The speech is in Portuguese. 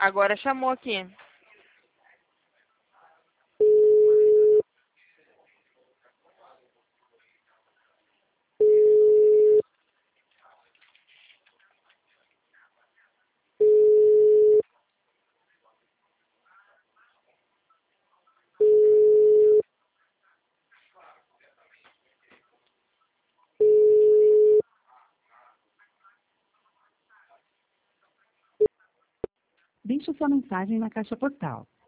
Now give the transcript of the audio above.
Agora chamou aqui. Deixe sua mensagem na caixa postal.